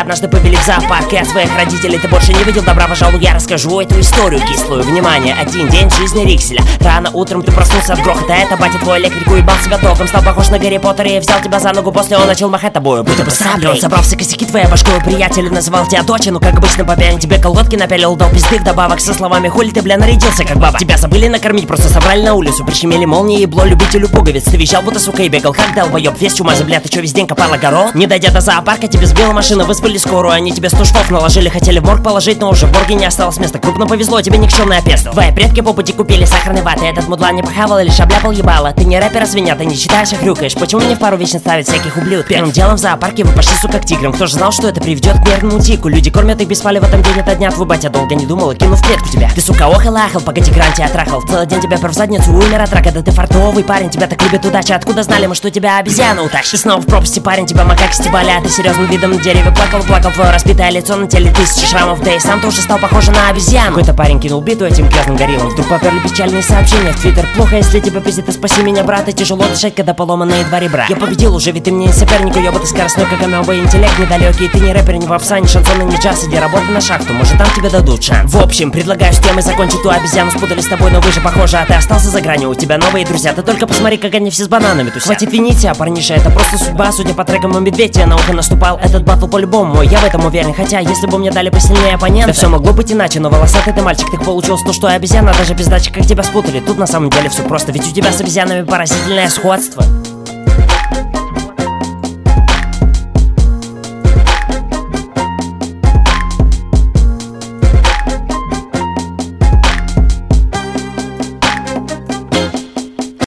однажды повели в зоопарк, и от своих родителей ты больше не видел добра. Пожалуй, я расскажу эту историю кислую. Внимание, один день в жизни Рикселя. Рано утром ты проснулся от грохота. Это батя твой электрик уебал себя током. Стал похож на Гарри Поттера и взял тебя за ногу. После он начал махать тобою, будто бы сраблей. Он собрался косяки твоей башкой, приятель называл тебя дочей. Ну как обычно по пьяни тебе колготки напялил, дал пизды вдобавок со словами: хули ты, бля, нарядился как баба. Тебя забыли накормить, просто собрали на улицу. Прищемили молнии и ебло любителю пуговиц. Ты визжал, будто сука, и бегал как долбоёб. Весь чумазый, бля, ты чё весь день копал огород? Не дойдя до зоопарка, тебе сбила машина, вызвали скорую. Они тебе 100 штов наложили, хотели в морг положить, но уже в морге не осталось места. Крупно повезло, тебе никчемный опестов. Твои предки по пути купили сахарной ваты. Этот мудлан не похавал и лишь обляпал ебало. Ты не рэпер, а свинья, ты не читаешь, а хрюкаешь. Почему мне в пару вечно ставят всяких ублюдков? Первым делом в зоопарке вы пошли, сука, к тиграм. Кто же знал, что это приведет к нервному тику? Люди кормят их без пали в этом день ото дня. Твой батя долго не думал и кинул в клетку тебя. Ты, сука, охал и ахал, пока тигран тебя трахал. Целый день тебя прав в задницу, умер от рака. Да ты фартовый парень, тебя так любит удача. Откуда знали мы, что тебя обезьяна утащит? Ты снова в пропасти, парень, тебя макаки стебали. А ты серьезным видом на дереве плакал. Твое разбитое лицо на теле тысячи шрамов. Да и сам ты уже стал похож на обезьяну. Какой-то парень кинул биту этим грязным гориллам. Вдруг поперли печальные сообщения в Твиттер. Плохо, если тебя пиздит, и спаси меня, брат. И тяжело дышать, когда поломанные два ребра. Я победил уже, ведь ты мне не соперник. Ёба, ты скоростной, как амеба, интеллект недалекий. Ты не рэпер, не попса, не шансон, не джаз. Иди работай на шахту, может там тебе дадут шанс. В общем, предлагаю с темой закончить ту обезьяну. Спутали с тобой, но вы же похожи, а ты остался за гранью. У тебя новые друзья, ты только посмотри, как они все с бананами тусят. Хватит винить себя, парниша, это просто судьба. Судя по трекам, и медведь тебе на ухо наступал. Этот батл по-любому мой, я в этом уверен. Хотя, если бы мне дали посильнее оппонента, да все могло быть иначе. Но волосатый ты мальчик, ты получился то, что обезьяна. Даже пиздачи, как тебя спутали. Тут на самом деле все просто, ведь у тебя с обезьянами поразительное сходство.